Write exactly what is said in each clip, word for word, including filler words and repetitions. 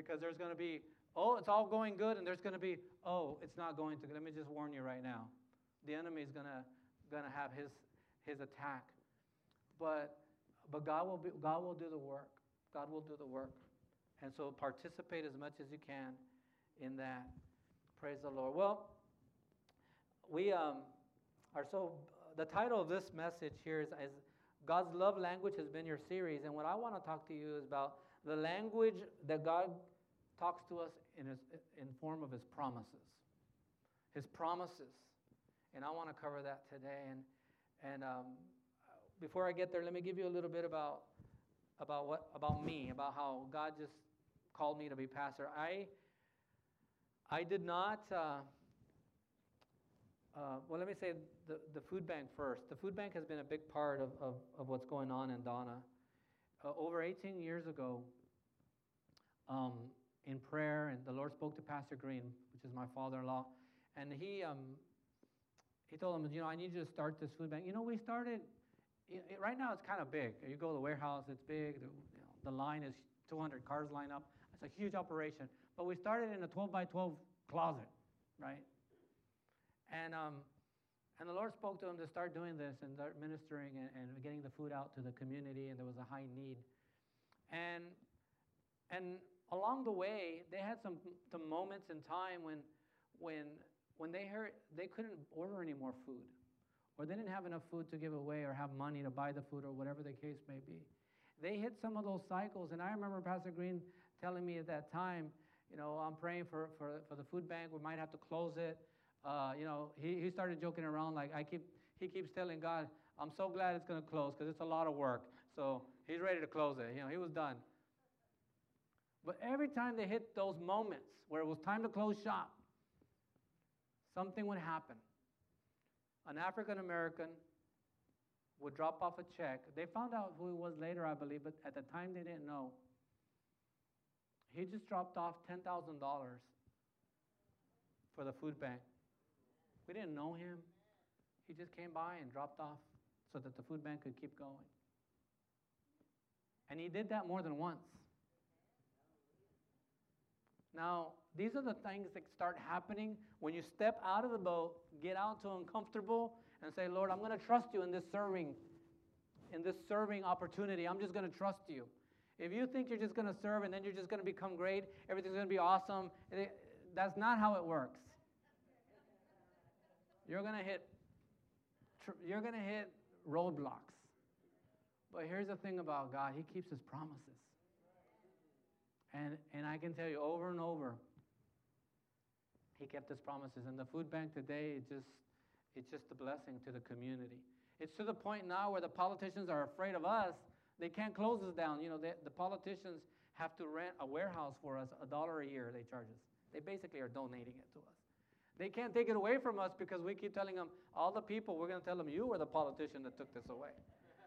because there's going to be, oh, it's all going good, and there's going to be, oh, it's not going to. Let me just warn you right now. The enemy is going to going to have his his attack. But but God will be, God will do the work. God will do the work. And so participate as much as you can in that. Praise the Lord. Well, we um, are so, the title of this message here is, is God's Love Language has been your series. And what I want to talk to you is about the language that God talks to us in his, in form of his promises. His promises. And I want to cover that today. And and um, before I get there, let me give you a little bit about about what about me, about how God just called me to be pastor. I I did not. Uh, uh, well, let me say the the food bank first. The food bank has been a big part of of, of what's going on in Donna. Uh, over eighteen years ago, um, in prayer, and the Lord spoke to Pastor Green, which is my father-in-law, and he um, he told him, you know, I need you to start this food bank. You know, we started. It, it, right now, it's kind of big. You go to the warehouse, it's big. The, you know, the line is two hundred cars line up. It's a huge operation. But we started in a twelve by twelve closet, right? And um, and the Lord spoke to him to start doing this and start ministering and, and getting the food out to the community. And there was a high need. And and along the way, they had some some moments in time when when when they heard they couldn't order any more food, or they didn't have enough food to give away, or have money to buy the food, or whatever the case may be. They hit some of those cycles, and I remember Pastor Green telling me at that time, you know, I'm praying for, for, for the food bank. We might have to close it. Uh, you know, he, he started joking around like I keep. He keeps telling God, I'm so glad it's going to close because it's a lot of work. So he's ready to close it. You know, he was done. But every time they hit those moments where it was time to close shop, something would happen. An African American would drop off a check. They found out who he was later, I believe, but at the time they didn't know. He just dropped off ten thousand dollars for the food bank. We didn't know him. He just came by and dropped off so that the food bank could keep going. And he did that more than once. Now, these are the things that start happening when you step out of the boat, get out to uncomfortable, and say, Lord, I'm going to trust you in this serving, in this serving opportunity. I'm just going to trust you. If you think you're just going to serve and then you're just going to become great, everything's going to be awesome, that's not how it works. You're going to hit, you're going to hit roadblocks. But here's the thing about God. He keeps his promises. And and I can tell you over and over, he kept his promises. And the food bank today, it just it's just a blessing to the community. It's to the point now where the politicians are afraid of us. They can't close us down. You know, they, the politicians have to rent a warehouse for us, a dollar a year they charge us. They basically are donating it to us. They can't take it away from us because we keep telling them, all the people, we're going to tell them, you were the politician that took this away.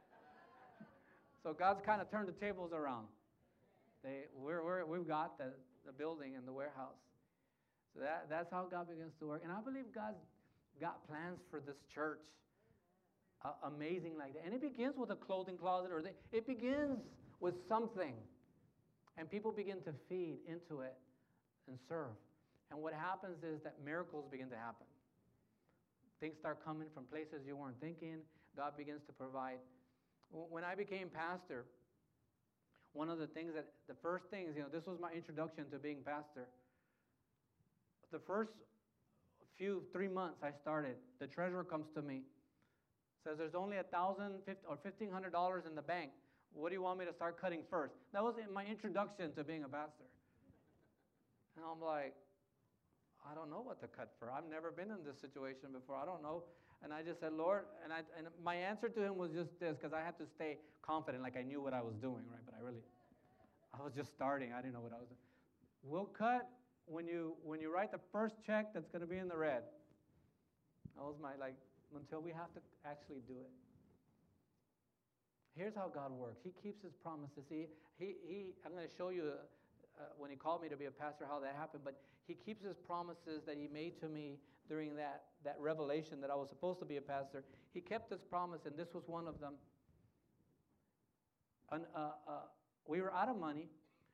So God's kind of turned the tables around. They, we're, we're, we've got the, the building and the warehouse. So that, that's how God begins to work. And I believe God's got plans for this church. Uh, amazing like that. And it begins with a clothing closet, or they, it begins with something. And people begin to feed into it and serve. And what happens is that miracles begin to happen. Things start coming from places you weren't thinking. God begins to provide. When I became pastor, one of the things that, the first things, you know, this was my introduction to being pastor. The first few, three months I started, the treasurer comes to me, says there's only a thousand or fifteen hundred dollars in the bank. What do you want me to start cutting first? That was my introduction to being a pastor. And I'm like, I don't know what to cut for. I've never been in this situation before. I don't know. And I just said, Lord, and, I, and my answer to him was just this, because I had to stay confident, like I knew what I was doing, right? But I really, I was just starting. I didn't know what I was doing. We'll cut when you when you write the first check that's going to be in the red. That was my, like, until we have to actually do it. Here's how God works. He keeps his promises. He, he, he I'm going to show you uh, when he called me to be a pastor how that happened, but he keeps his promises that he made to me during that, that revelation that I was supposed to be a pastor. He kept his promise, and this was one of them. And, uh, uh, we were out of money,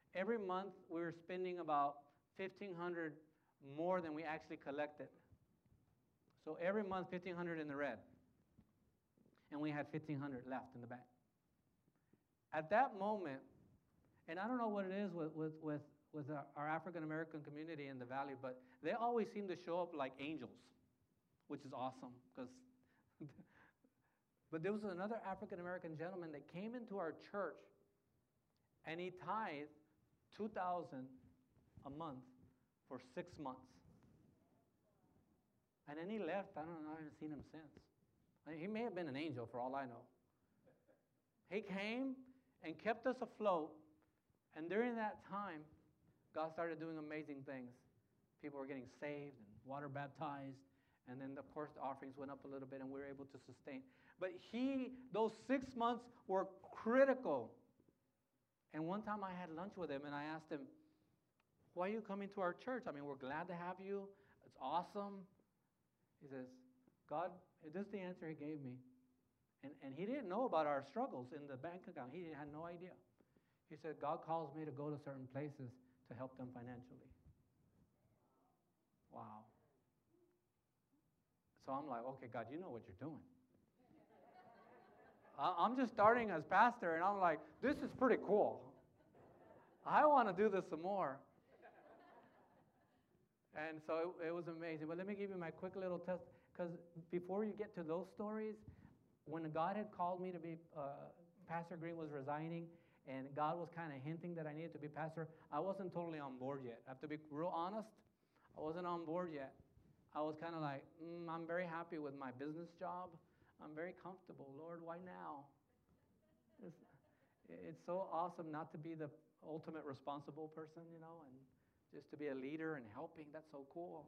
Every month we were spending about fifteen hundred more than we actually collected. So every month fifteen hundred in the red. And we had fifteen hundred left in the bank. At that moment, and I don't know what it is with, with, with, with our, our African American community in the valley, but they always seem to show up like angels, which is awesome. Because, but there was another African American gentleman that came into our church, and he tithed two thousand a month for six months. And then he left. I don't know. I haven't seen him since. I mean, he may have been an angel for all I know. He came and kept us afloat. And during that time, God started doing amazing things. People were getting saved and water baptized. And then, of course, the offerings went up a little bit and we were able to sustain. But he, those six months were critical. And one time I had lunch with him and I asked him, why are you coming to our church? I mean, we're glad to have you. It's awesome. He says, God, this is the answer he gave me. And, and he didn't know about our struggles in the bank account. He had no idea. He said, God calls me to go to certain places to help them financially. Wow. So I'm like, okay, God, you know what you're doing. I'm just starting as pastor, and I'm like, this is pretty cool. I want to do this some more. And so it, it was amazing. But let me give you my quick little test, because before you get to those stories, when God had called me to be, uh, Pastor Green was resigning, and God was kind of hinting that I needed to be pastor, I wasn't totally on board yet. I have to be real honest. I wasn't on board yet. I was kind of like, mm, I'm very happy with my business job. I'm very comfortable. Lord, why now? It's, it's so awesome not to be the ultimate responsible person, you know, and just to be a leader and helping. That's so cool.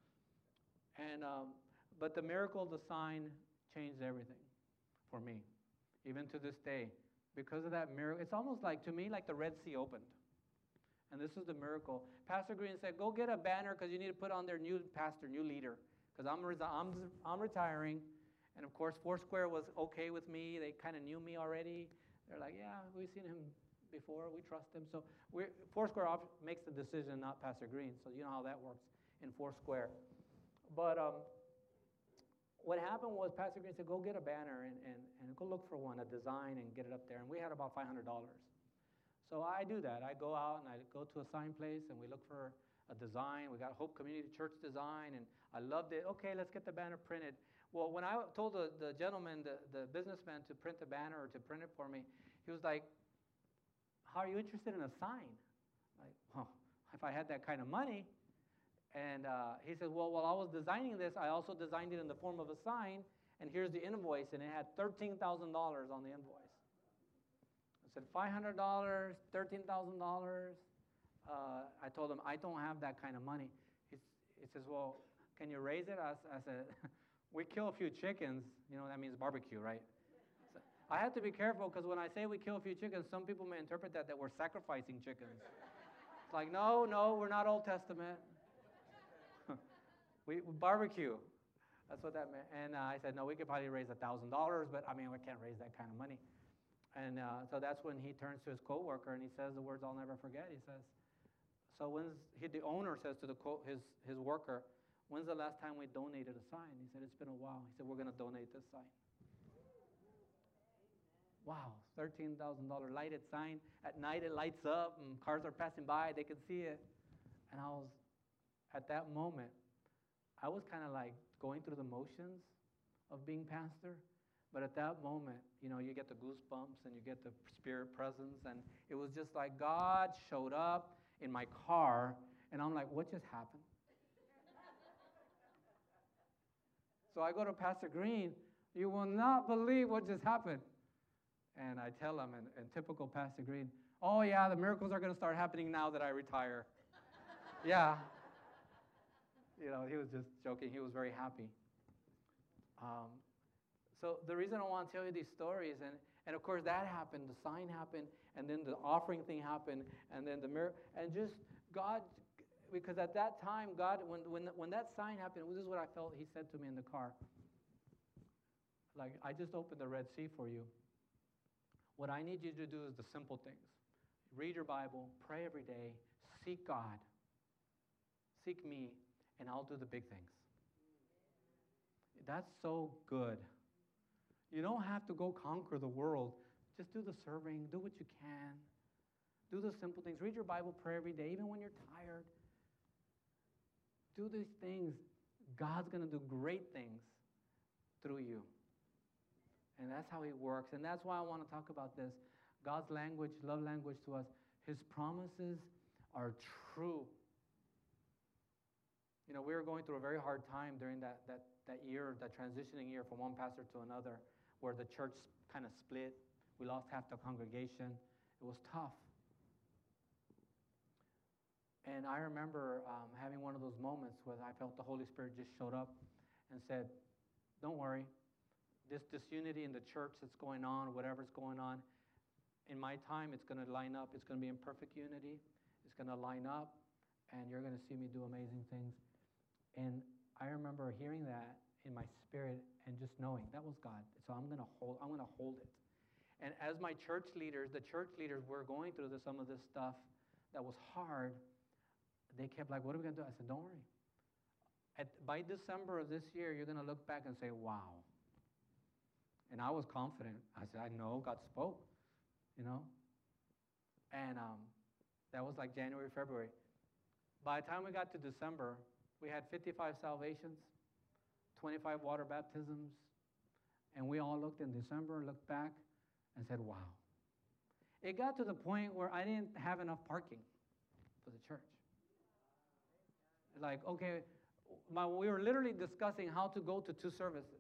And um, but the miracle, the sign, changed everything for me, even to this day. Because of that miracle, it's almost like, to me, like the Red Sea opened. And this is the miracle. Pastor Green said, go get a banner because you need to put on their new pastor, new leader. Because I'm, resi- I'm, I'm retiring. And, of course, Foursquare was okay with me. They kind of knew me already. They're like, yeah, we've seen him before. We trust him. So we're, Foursquare op- makes the decision, not Pastor Green. So you know how that works in Foursquare. But um, what happened was Pastor Green said, go get a banner and, and, and go look for one, a design, and get it up there. And we had about five hundred dollars. So I do that. I go out and I go to a sign place and we look for a design. We got Hope Community Church design, and I loved it. Okay, let's get the banner printed. Well, when I told the, the gentleman, the, the businessman, to print the banner or to print it for me, he was like, how are you interested in a sign? Like, well, if I had that kind of money. And uh, he said, well, while I was designing this, I also designed it in the form of a sign, and here's the invoice, and it had thirteen thousand dollars on the invoice. I said, five hundred dollars, thirteen thousand dollars. Uh, I told him, I don't have that kind of money. He, he says, well, can you raise it? I, I said, we kill a few chickens. You know, that means barbecue, right? So I have to be careful, because when I say we kill a few chickens, some people may interpret that that we're sacrificing chickens. It's like, no, no, we're not Old Testament. we, we barbecue. That's what that meant. And uh, I said, no, we could probably raise one thousand dollars, but I mean, we can't raise that kind of money. And uh, so that's when he turns to his coworker and he says the words I'll never forget. He says, so when's, he, the owner says to the co- his, his worker, when's the last time we donated a sign? He said, it's been a while. He said, we're going to donate this sign. Wow, thirteen thousand dollars lighted sign. At night it lights up and cars are passing by. They can see it. And I was, at that moment, I was kind of like going through the motions of being pastor. But at that moment, you know, you get the goosebumps and you get the spirit presence. And it was just like God showed up in my car. And I'm like, what just happened? So I go to Pastor Green. You will not believe what just happened. And I tell him, in, in typical Pastor Green, oh, yeah, the miracles are going to start happening now that I retire. Yeah. You know, he was just joking. He was very happy. Um, so the reason I want to tell you these stories, and, and of course that happened, the sign happened, and then the offering thing happened, and then the miracle, and just God, because at that time, God, when, when, when that sign happened, this is what I felt he said to me in the car. Like, I just opened the Red Sea for you. What I need you to do is the simple things. read your Bible, pray every day, seek God, seek me, and I'll do the big things. That's so good. You don't have to go conquer the world. Just do the serving, do what you can. Do the simple things. Read your Bible, pray every day, even when you're tired. Do these things. God's going to do great things through you. And that's how he works. And that's why I want to talk about this. God's language, love language to us. His promises are true. You know, we were going through a very hard time during that, that, that year, that transitioning year from one pastor to another, where the church kind of split. We lost half the congregation. It was tough. And I remember um, having one of those moments where I felt the Holy Spirit just showed up and said, don't worry, this disunity in the church that's going on, whatever's going on, in my time, it's going to line up. It's going to be in perfect unity. It's going to line up, and you're going to see me do amazing things. And I remember hearing that in my spirit and just knowing that was God. So I'm going to hold. I'm going to hold it. And as my church leaders, the church leaders were going through this, some of this stuff that was hard. They kept like, what are we going to do? I said, don't worry. At, by December of this year, you're going to look back and say, wow. And I was confident. I said, I know God spoke, you know. And um, that was like January, February. By the time we got to December, we had fifty-five salvations, twenty-five water baptisms. And we all looked in December, looked back, and said, wow. It got to the point where I didn't have enough parking for the church. Like, okay, my, we were literally discussing how to go to two services.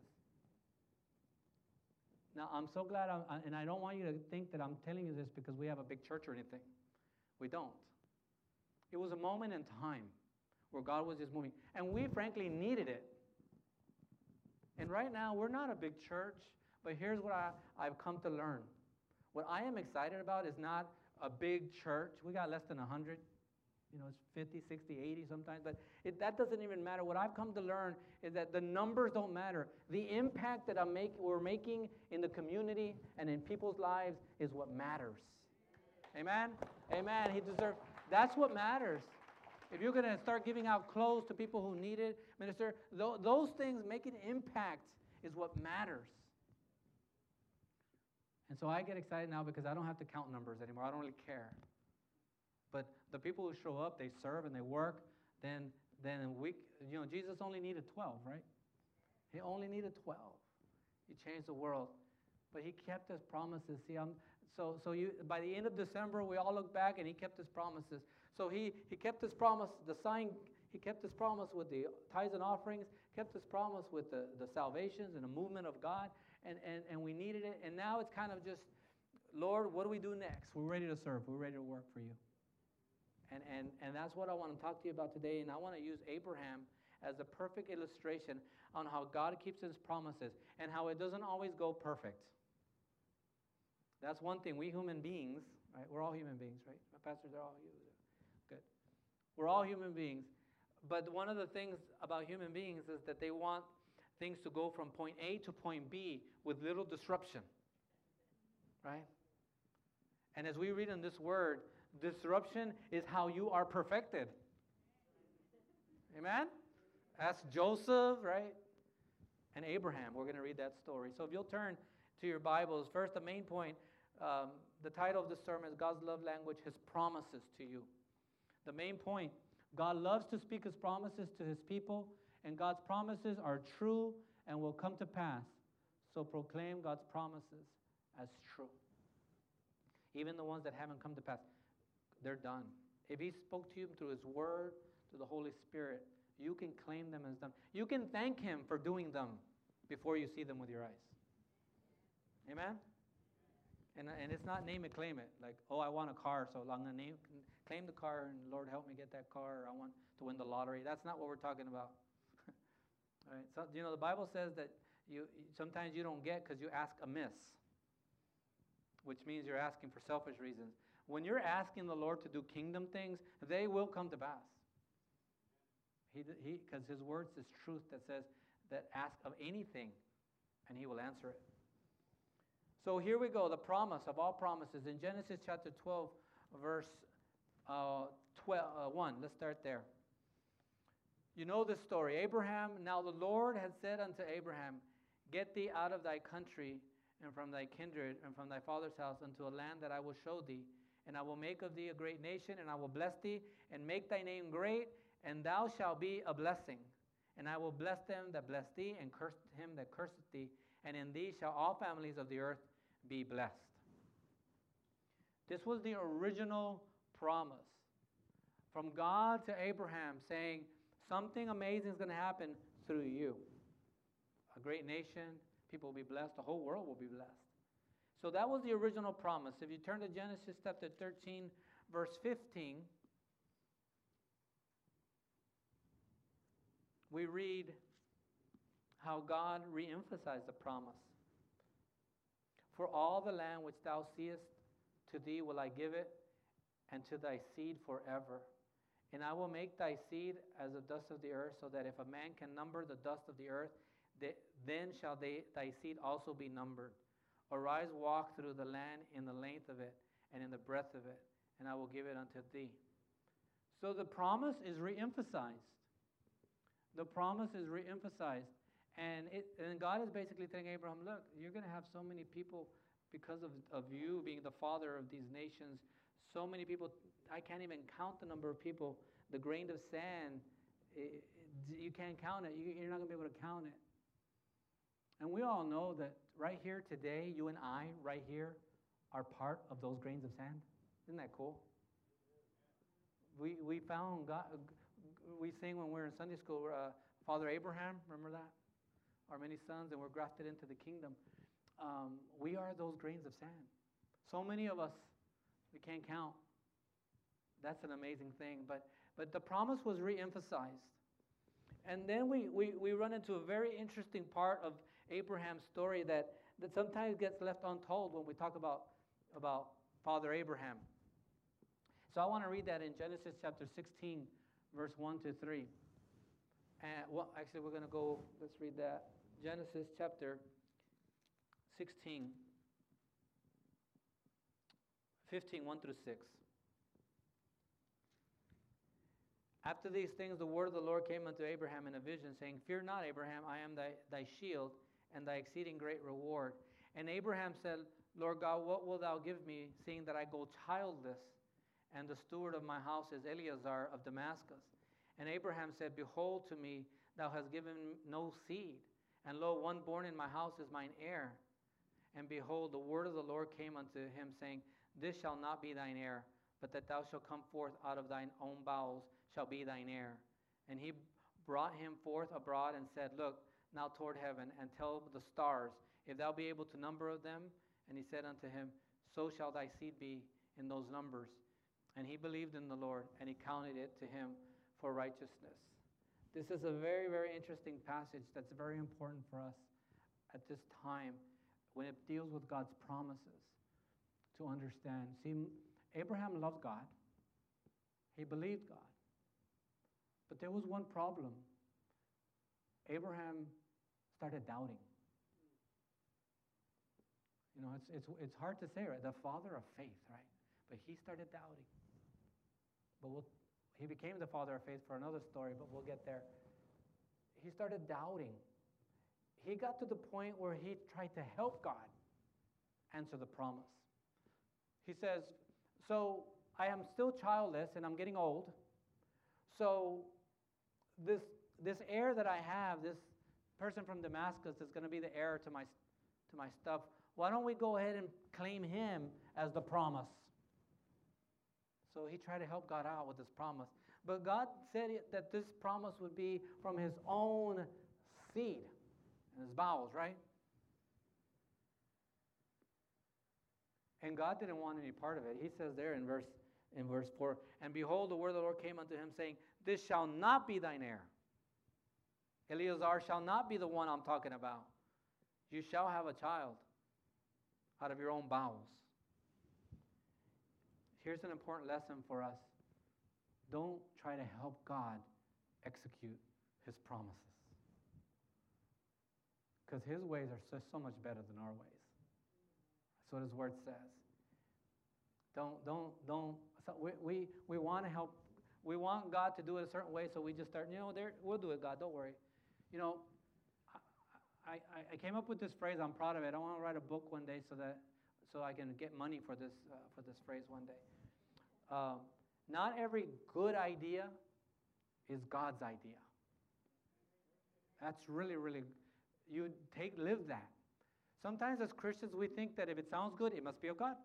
Now, I'm so glad, I'm, and I don't want you to think that I'm telling you this because we have a big church or anything. We don't. It was a moment in time where God was just moving. And we, frankly, needed it. And right now, we're not a big church, but here's what I, I've come to learn. What I am excited about is not a big church. We got less than one hundred. You know, it's fifty, sixty, eighty sometimes, but it, that doesn't even matter. What I've come to learn is that the numbers don't matter. The impact that I'm make, we're making in the community and in people's lives is what matters. Amen? Amen. He deserves, that's what matters. If you're going to start giving out clothes to people who need it, minister, th- those things making impact is what matters. And so I get excited now because I don't have to count numbers anymore. I don't really care. But the people who show up, they serve and they work, then then we, you know, Jesus only needed twelve, right? He only needed twelve. He changed the world. But he kept his promises. See, I'm, so so you by the end of December, we all look back and he kept his promises. So he, he kept his promise, the sign, he kept his promise with the tithes and offerings, kept his promise with the, the salvations and the movement of God, and, and, and we needed it. And now it's kind of just, Lord, what do we do next? We're ready to serve. We're ready to work for you. And, and, and that's what I want to talk to you about today. And I want to use Abraham as a perfect illustration on how God keeps his promises and how it doesn't always go perfect. That's one thing. We human beings, right? We're all human beings, right? My pastors are all human. Good. We're all human beings. But one of the things about human beings is that they want things to go from point A to point B with little disruption, right? And as we read in this word, disruption is how you are perfected. Amen? Ask Joseph, right? And Abraham. We're going to read that story. So if you'll turn to your Bibles, first the main point, um, the title of this sermon is God's love language, his promises to you. The main point, God loves to speak his promises to his people, and God's promises are true and will come to pass. So proclaim God's promises as true. Even the ones that haven't come to pass. They're done. If he spoke to you through his word, through the Holy Spirit, you can claim them as done. You can thank him for doing them before you see them with your eyes. Amen? And, and it's not name it, claim it. Like, oh, I want a car, so I'm going to name, claim the car, and Lord, help me get that car, or I want to win the lottery. That's not what we're talking about. All right? So, you know, the Bible says that you sometimes you don't get because you ask amiss, which means you're asking for selfish reasons. When you're asking the Lord to do kingdom things, they will come to pass. He, he, because his words is truth that says that ask of anything, and he will answer it. So here we go, the promise of all promises. In Genesis chapter twelve, verse uh, twelve, uh, one. Let's start there. You know the story. Abraham, now the Lord had said unto Abraham, get thee out of thy country and from thy kindred and from thy father's house unto a land that I will show thee. And I will make of thee a great nation, and I will bless thee, and make thy name great, and thou shalt be a blessing. And I will bless them that bless thee, and curse him that curseth thee. And in thee shall all families of the earth be blessed. This was the original promise from God to Abraham, saying something amazing is going to happen through you. A great nation, people will be blessed, the whole world will be blessed. So that was the original promise. If you turn to Genesis chapter thirteen, verse fifteen, we read how God re-emphasized the promise. For all the land which thou seest, to thee will I give it, and to thy seed forever. And I will make thy seed as the dust of the earth, so that if a man can number the dust of the earth, then shall they, thy seed also be numbered. Arise, walk through the land in the length of it, and in the breadth of it, and I will give it unto thee. So the promise is re-emphasized. The promise is re-emphasized. And, it, and God is basically telling Abraham, look, you're going to have so many people because of, of you being the father of these nations. So many people, I can't even count the number of people. The grain of sand, it, it, you can't count it. You, you're not going to be able to count it. And we all know that right here today, you and I, right here, are part of those grains of sand. Isn't that cool? We we found God. We sing when we were in Sunday school, uh, Father Abraham, remember that? Our many sons, and we're grafted into the kingdom. Um, we are those grains of sand. So many of us, we can't count. That's an amazing thing. But but the promise was re-emphasized. And then we, we, we run into a very interesting part of Abraham's story that, that sometimes gets left untold when we talk about, about Father Abraham. So I want to read that in Genesis chapter sixteen, verse one to three. And well, actually, we're going to go, let's read that. Genesis chapter sixteen, fifteen, one through six. After these things, the word of the Lord came unto Abraham in a vision, saying, fear not, Abraham, I am thy, thy shield and thy exceeding great reward. And Abraham said, Lord God, what wilt thou give me, seeing that I go childless, and the steward of my house is Eleazar of Damascus? And Abraham said, behold, to me thou hast given no seed, and lo, one born in my house is mine heir. And behold, the word of the Lord came unto him, saying, this shall not be thine heir, but that thou shalt come forth out of thine own bowels shall be thine heir. And he brought him forth abroad and said, look now toward heaven, and tell the stars, if thou be able to number of them. And he said unto him, so shall thy seed be in those numbers. And he believed in the Lord, and he counted it to him for righteousness. This is a very, very interesting passage that's very important for us at this time when it deals with God's promises to understand. See, Abraham loved God. He believed God. But there was one problem. Abraham started doubting. You know, it's, it's, it's hard to say, right? The father of faith, right? But he started doubting. But we'll, he became the father of faith for another story, but we'll get there. He started doubting. He got to the point where he tried to help God answer the promise. He says, so I am still childless and I'm getting old. So this, this heir that I have, this person from Damascus is going to be the heir to my, to my stuff. Why don't we go ahead and claim him as the promise? So he tried to help God out with this promise. But God said it, that this promise would be from his own seed and his bowels, right? And God didn't want any part of it. He says there in verse, in verse four, and behold, the word of the Lord came unto him, saying, this shall not be thine heir. Eleazar shall not be the one I'm talking about. You shall have a child out of your own bowels. Here's an important lesson for us. Don't try to help God execute his promises. Because his ways are so, so much better than our ways. That's what his word says. Don't, don't, don't. So we, we, we want to help. We want God to do it a certain way, so we just start, you know, there, we'll do it, God, don't worry. You know, I, I, I came up with this phrase. I'm proud of it. I want to write a book one day so that so I can get money for this uh, for this phrase one day. Um, not every good idea is God's idea. That's really, really, you take live that. Sometimes as Christians we think that if it sounds good, it must be of God.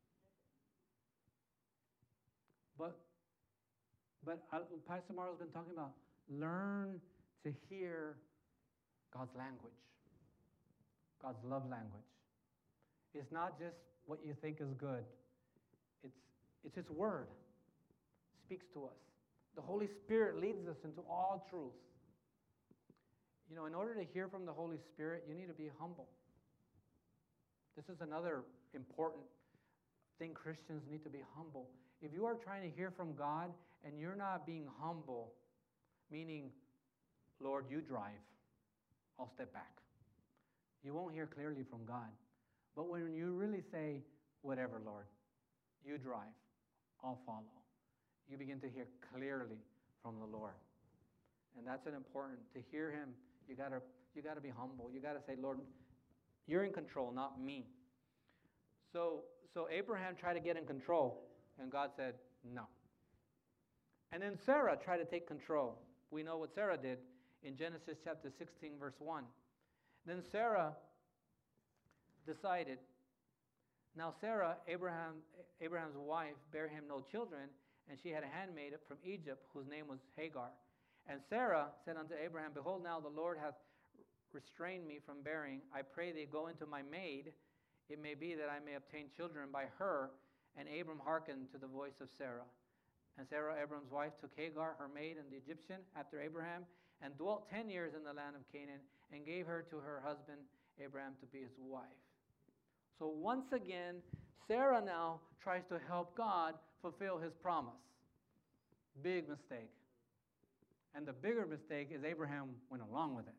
But but uh, Pastor Marlo's been talking about learn to hear God's language, God's love language. It's not just what you think is good. It's, it's His Word. It speaks to us. The Holy Spirit leads us into all truth. You know, in order to hear from the Holy Spirit, you need to be humble. This is another important thing. Christians need to be humble. If you are trying to hear from God and you're not being humble, meaning, Lord, you drive, I'll step back, you won't hear clearly from God. But when you really say, whatever, Lord, you drive, I'll follow, you begin to hear clearly from the Lord. And that's an important, to hear Him, you gotta you gotta be humble. You gotta say, Lord, you're in control, not me. So so Abraham tried to get in control, and God said, no. And then Sarah tried to take control. We know what Sarah did in Genesis chapter sixteen, verse one. Then Sarah decided, now Sarah, Abraham, Abraham's wife, bare him no children, and she had a handmaid from Egypt, whose name was Hagar. And Sarah said unto Abraham, behold, now the Lord hath restrained me from bearing. I pray thee, go into my maid. It may be that I may obtain children by her. And Abram hearkened to the voice of Sarah. And Sarah, Abram's wife, took Hagar, her maid, and the Egyptian, after Abraham, and dwelt ten years in the land of Canaan, and gave her to her husband Abraham to be his wife. So once again, Sarah now tries to help God fulfill His promise. Big mistake. And the bigger mistake is Abraham went along with it.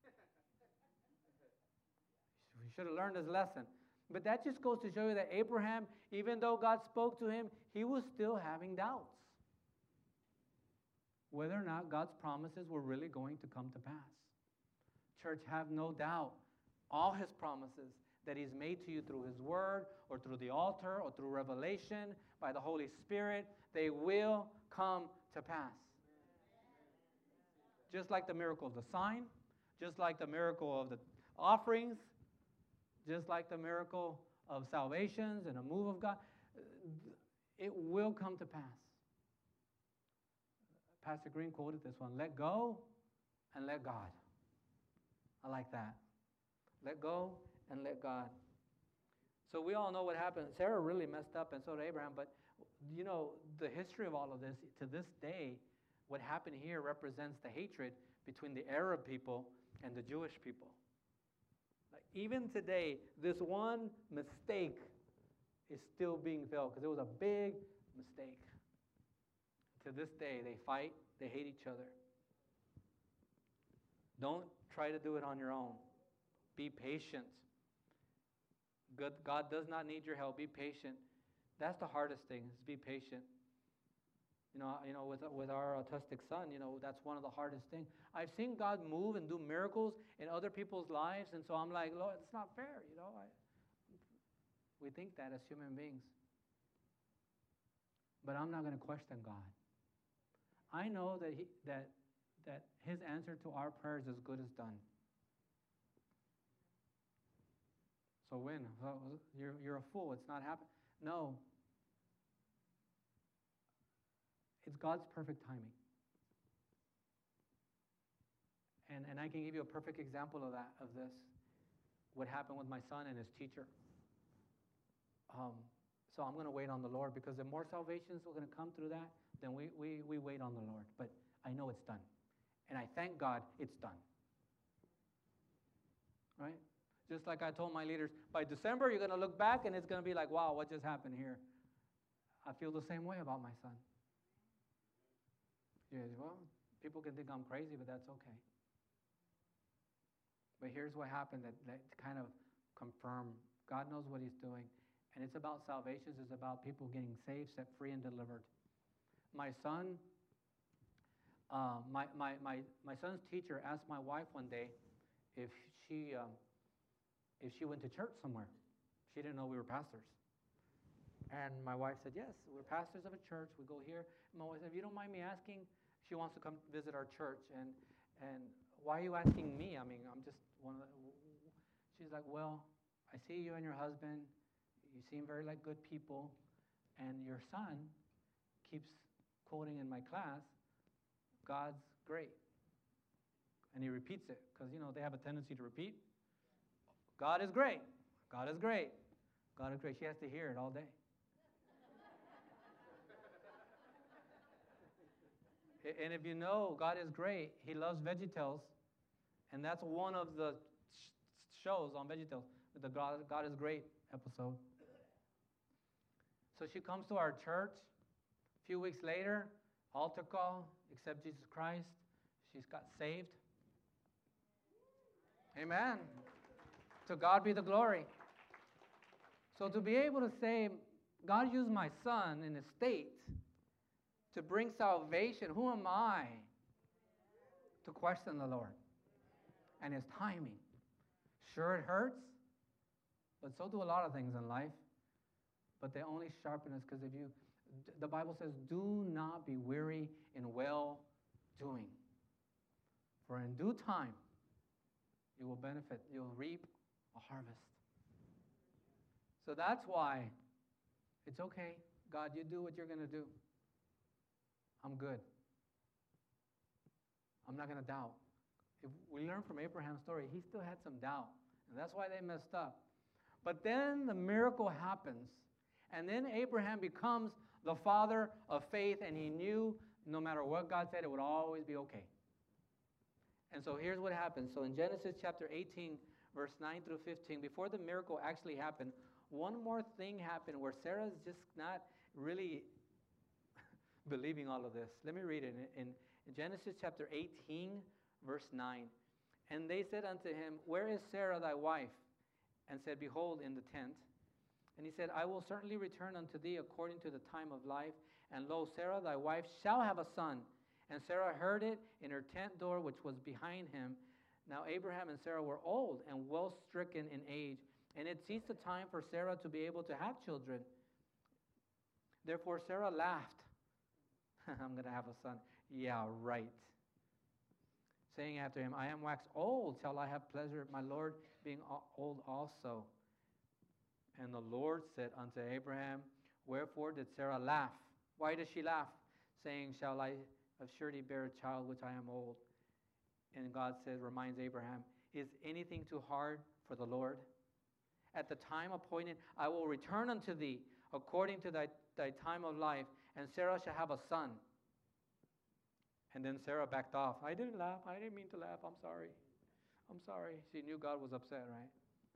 We should have learned his lesson. But that just goes to show you that Abraham, even though God spoke to him, he was still having doubts whether or not God's promises were really going to come to pass. Church, have no doubt. All His promises that He's made to you through His Word or through the altar or through revelation by the Holy Spirit, they will come to pass. Just like the miracle of the sign, just like the miracle of the offerings, just like the miracle of salvations and a move of God, it will come to pass. Pastor Green quoted this one, let go and let God. I like that. Let go and let God. So we all know what happened. Sarah really messed up, and so did Abraham. But, you know, the history of all of this, to this day, what happened here represents the hatred between the Arab people and the Jewish people. Like, even today, this one mistake is still being felt because it was a big mistake. To this day, they fight, they hate each other. Don't try to do it on your own. Be patient. God, God does not need your help. Be patient. That's the hardest thing, is be patient. You know, you know, with with our autistic son, you know, that's one of the hardest things. I've seen God move and do miracles in other people's lives, and so I'm like, Lord, it's not fair, you know. I, we think that as human beings. But I'm not going to question God. I know that he, that that His answer to our prayers is good as done. So when? You're, you're a fool. It's not happening. No. It's God's perfect timing. And, and I can give you a perfect example of that, of this. What happened with my son and his teacher. Um, so I'm going to wait on the Lord, because the more salvations are going to come through that, then we, we, we wait on the Lord. But I know it's done. And I thank God it's done. Right? Just like I told my leaders, by December you're going to look back and it's going to be like, wow, what just happened here? I feel the same way about my son. Yeah, well, people can think I'm crazy, but that's okay. But here's what happened that, that kind of confirmed God knows what He's doing. And it's about salvation. It's about people getting saved, set free, and delivered. My son, uh, my, my, my, my son's teacher asked my wife one day if she, um, if she went to church somewhere. She didn't know we were pastors. And my wife said, yes, we're pastors of a church. We go here. And my wife said, if you don't mind me asking, she wants to come visit our church. And, and why are you asking me? I mean, I'm just one of the... She's like, well, I see you and your husband. You seem very like good people. And your son keeps quoting in my class, God's great. And he repeats it because, you know, they have a tendency to repeat. God is great. God is great. God is great. She has to hear it all day. And if you know God is great, he loves VeggieTales. And that's one of the sh- shows on VeggieTales, the God, God is Great episode. So she comes to our church. A few weeks later, altar call, accept Jesus Christ. She's got saved. Amen. To God be the glory. So to be able to say, God used my son in his state to bring salvation, who am I to question the Lord and his timing? Sure, it hurts, but so do a lot of things in life. But they only sharpen us because if you, the Bible says, do not be weary in well-doing. For in due time, you will benefit, you'll reap a harvest. So that's why it's okay. God, you do what you're going to do. I'm good. I'm not going to doubt. If we learn from Abraham's story, he still had some doubt. And that's why they messed up. But then the miracle happens. And then Abraham becomes the father of faith. And he knew no matter what God said, it would always be okay. And so here's what happens. So in Genesis chapter eighteen, verse nine through fifteen, before the miracle actually happened, one more thing happened where Sarah's just not really believing all of this. Let me read it in, in, in Genesis chapter eighteen, verse nine. And they said unto him, where is Sarah thy wife? And said, behold, in the tent. And he said, I will certainly return unto thee according to the time of life. And lo, Sarah thy wife shall have a son. And Sarah heard it in her tent door, which was behind him. Now Abraham and Sarah were old and well stricken in age, and it ceased the time for Sarah to be able to have children. Therefore Sarah laughed. I'm going to have a son. Yeah, right. Saying after him, I am waxed old. Shall I have pleasure of my Lord being old also? And the Lord said unto Abraham, wherefore did Sarah laugh? Why does she laugh? Saying, shall I of surety bear a child which I am old? And God said, reminds Abraham, is anything too hard for the Lord? At the time appointed, I will return unto thee according to thy, thy time of life, and Sarah shall have a son. And then Sarah backed off. I didn't laugh. I didn't mean to laugh. I'm sorry. I'm sorry. She knew God was upset, right?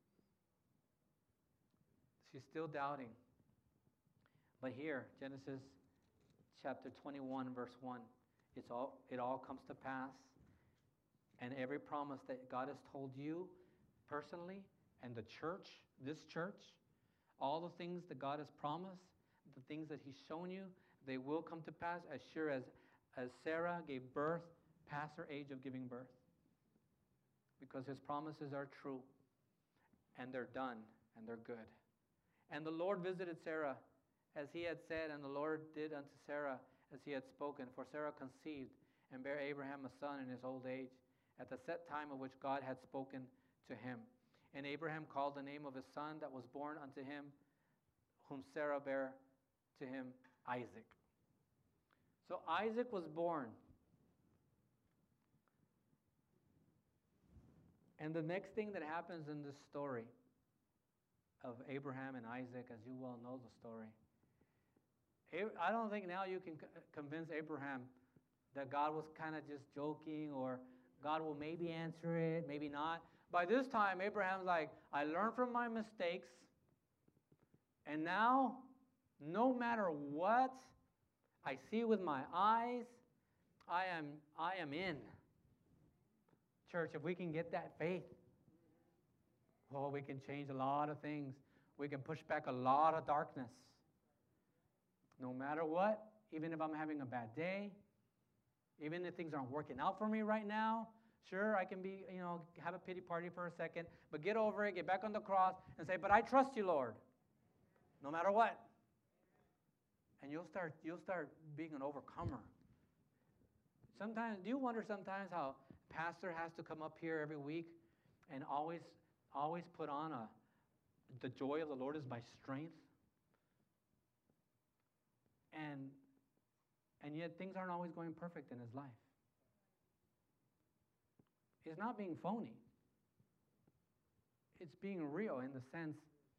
She's still doubting. But here, Genesis chapter twenty-one, verse one, it's all, it all comes to pass. And every promise that God has told you personally and the church, this church, all the things that God has promised, the things that he's shown you, they will come to pass as sure as, as Sarah gave birth past her age of giving birth. Because his promises are true, and they're done, and they're good. And the Lord visited Sarah as he had said, and the Lord did unto Sarah as he had spoken. For Sarah conceived and bare Abraham a son in his old age, at the set time of which God had spoken to him. And Abraham called the name of his son that was born unto him, whom Sarah bare to him, Isaac. So Isaac was born. And the next thing that happens in this story of Abraham and Isaac, as you well know the story, I don't think now you can convince Abraham that God was kind of just joking, or God will maybe answer it, maybe not. By this time, Abraham's like, I learned from my mistakes, and now, no matter what I see with my eyes, I am, I am in. Church, if we can get that faith, well, we can change a lot of things. We can push back a lot of darkness. No matter what, even if I'm having a bad day, even if things aren't working out for me right now, sure, I can be, you know, have a pity party for a second, but get over it, get back on the cross, and say, but I trust you, Lord, no matter what. And you'll start, you'll start being an overcomer. Sometimes, do you wonder sometimes how pastor has to come up here every week and always, always put on a, the joy of the Lord is my strength? And, and yet things aren't always going perfect in his life. It's not being phony. It's being real in the sense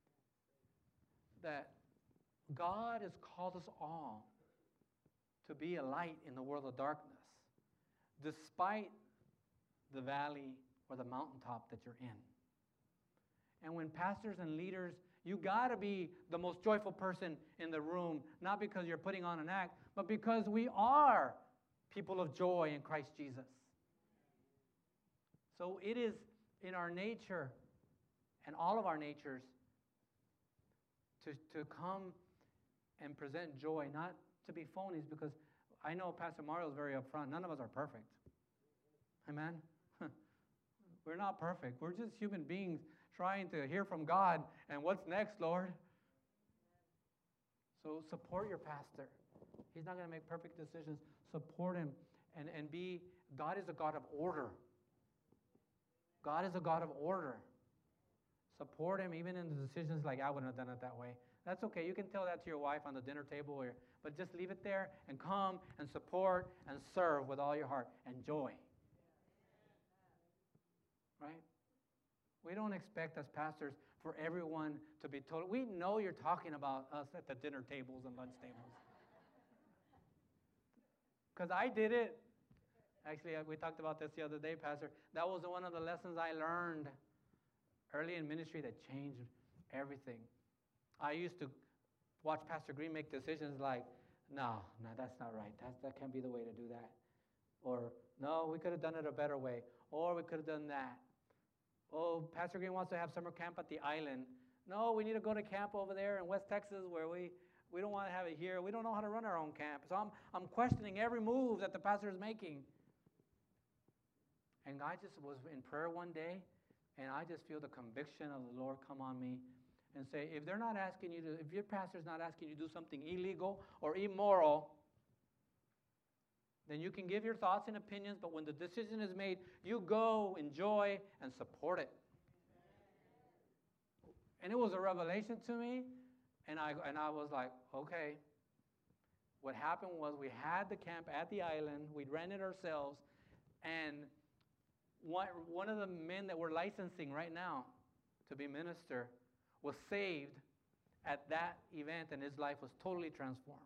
that God has called us all to be a light in the world of darkness, despite the valley or the mountaintop that you're in. And when pastors and leaders, you got to be the most joyful person in the room, not because you're putting on an act, but because we are people of joy in Christ Jesus. So it is in our nature and all of our natures to, to come and present joy, not to be phonies, because I know Pastor Mario is very upfront. None of us are perfect. Amen? We're not perfect. We're just human beings trying to hear from God. And what's next, Lord? So support your pastor. He's not going to make perfect decisions. Support him and, and be, God is a God of order. God is a God of order. Support him even in the decisions like, I wouldn't have done it that way. That's okay. You can tell that to your wife on the dinner table, or, but just leave it there and come and support and serve with all your heart and joy. Right? We don't expect as pastors for everyone to be told. We know you're talking about us at the dinner tables and lunch tables. Because I did it. Actually, we talked about this the other day, Pastor. That was one of the lessons I learned early in ministry that changed everything. I used to watch Pastor Green make decisions like, no, no, that's not right. That's, that can't be the way to do that. Or, no, we could have done it a better way. Or we could have done that. Oh, Pastor Green wants to have summer camp at the island. No, we need to go to camp over there in West Texas where we, we don't want to have it here. We don't know how to run our own camp. So I'm, I'm questioning every move that the pastor is making. And I just was in prayer one day, and I just feel the conviction of the Lord come on me and say, if they're not asking you to, if your pastor's not asking you to do something illegal or immoral, then you can give your thoughts and opinions, but when the decision is made, you go, enjoy, and support it. And it was a revelation to me, and I, and I was like, okay. What happened was we had the camp at the island. We'd rent it ourselves, and one, one of the men that we're licensing right now to be minister was saved at that event, and his life was totally transformed.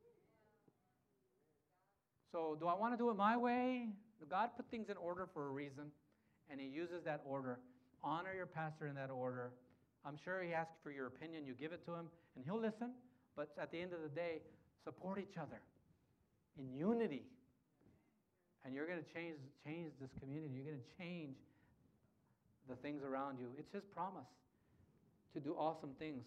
So do I want to do it my way? God put things in order for a reason, and he uses that order. Honor your pastor in that order. I'm sure he asks for your opinion. You give it to him, and he'll listen. But at the end of the day, support each other in unity. And you're going to change, change this community. You're going to change the things around you. It's his promise to do awesome things.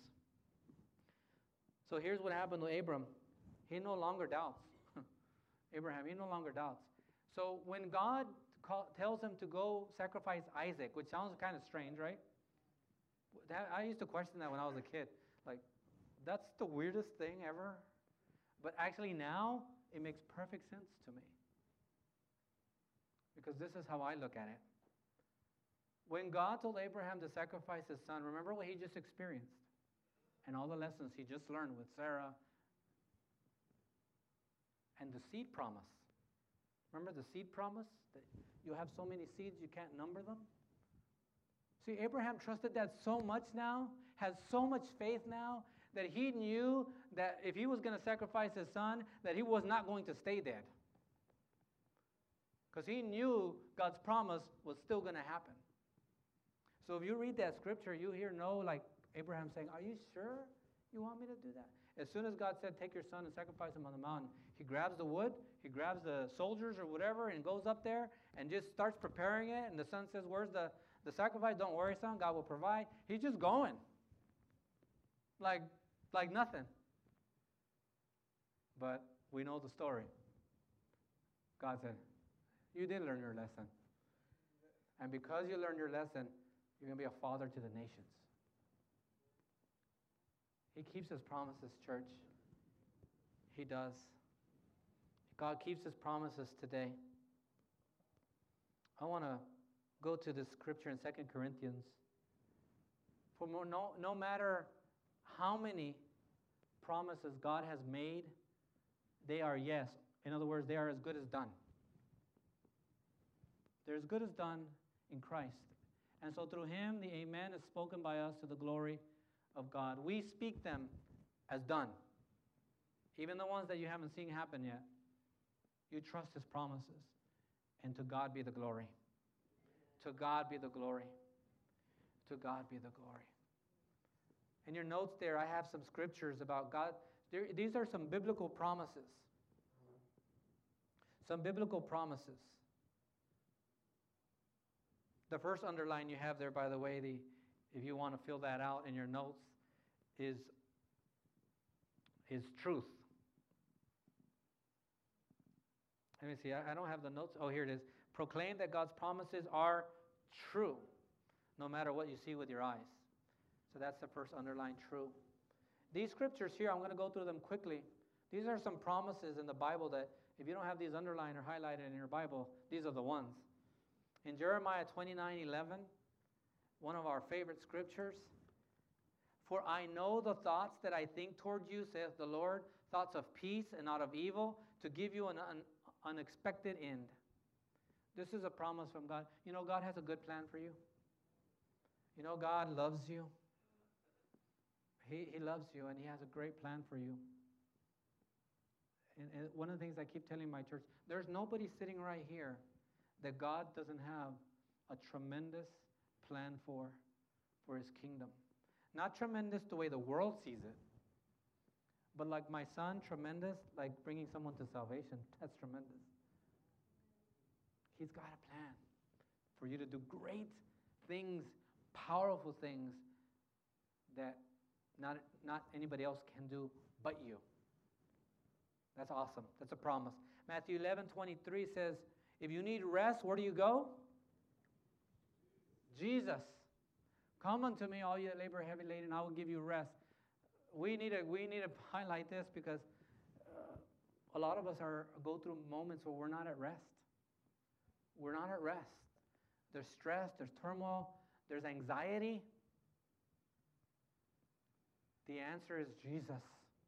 So here's what happened to Abram. He no longer doubts. Abraham, he no longer doubts. So when God call, tells him to go sacrifice Isaac, which sounds kind of strange, right? That, I used to question that when I was a kid. Like, that's the weirdest thing ever. But actually now, it makes perfect sense to me. Because this is how I look at it. When God told Abraham to sacrifice his son, remember what he just experienced and all the lessons he just learned with Sarah and the seed promise. Remember the seed promise? That you have so many seeds you can't number them? See, Abraham trusted that so much now, has so much faith now, that he knew that if he was going to sacrifice his son, that he was not going to stay dead. Because he knew God's promise was still going to happen. So if you read that scripture, you hear no, like Abraham saying, are you sure you want me to do that? As soon as God said, take your son and sacrifice him on the mountain, he grabs the wood, he grabs the soldiers or whatever, and goes up there and just starts preparing it. And the son says, where's the, the sacrifice? Don't worry, son, God will provide. He's just going. like, like nothing. But we know the story. God said, you did learn your lesson. And because you learned your lesson, you're going to be a father to the nations. He keeps his promises, church. He does. God keeps his promises today. I want to go to this scripture in Second Corinthians. For more, no, no matter how many promises God has made, they are yes. In other words, they are as good as done. They're as good as done in Christ. And so through him, the amen is spoken by us to the glory of God. We speak them as done. Even the ones that you haven't seen happen yet. You trust his promises. And to God be the glory. To God be the glory. To God be the glory. In your notes there, I have some scriptures about God. There, these are some biblical promises. Some biblical promises. The first underline you have there, by the way, the, if you want to fill that out in your notes, is, is truth. Let me see, I, I don't have the notes. Oh, here it is. Proclaim that God's promises are true, no matter what you see with your eyes. So that's the first underline, true. These scriptures here, I'm going to go through them quickly. These are some promises in the Bible that if you don't have these underlined or highlighted in your Bible, these are the ones. In Jeremiah twenty-nine eleven, one of our favorite scriptures, for I know the thoughts that I think toward you, saith the Lord, thoughts of peace and not of evil, to give you an un- unexpected end. This is a promise from God. You know, God has a good plan for you. You know, God loves you. He, he loves you, and he has a great plan for you. And, and one of the things I keep telling my church, there's nobody sitting right here that God doesn't have a tremendous plan for, for his kingdom. Not tremendous the way the world sees it, but like my son, tremendous, like bringing someone to salvation. That's tremendous. He's got a plan for you to do great things, powerful things that not, not anybody else can do but you. That's awesome. That's a promise. Matthew eleven twenty-three says, if you need rest, where do you go? Jesus. Come unto me, all you that labor heavy laden, I will give you rest. We need to, we need to highlight this because uh, a lot of us are go through moments where we're not at rest. We're not at rest. There's stress, there's turmoil, there's anxiety. The answer is Jesus.